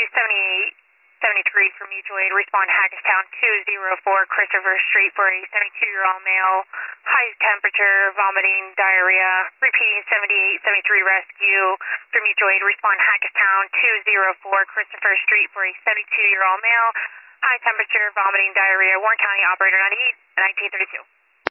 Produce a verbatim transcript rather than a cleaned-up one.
seventy-eight seventy-three for mutual aid. Respond Hackettstown two oh four Christopher Street for a seventy-two-year-old male. High temperature, vomiting, diarrhea. Repeating seventy-eight seventy-three rescue for mutual aid. Respond Hackettstown two oh four Christopher Street for a seventy-two-year-old male. High temperature, vomiting, diarrhea. Warren County Operator ninety-eight nineteen thirty-two.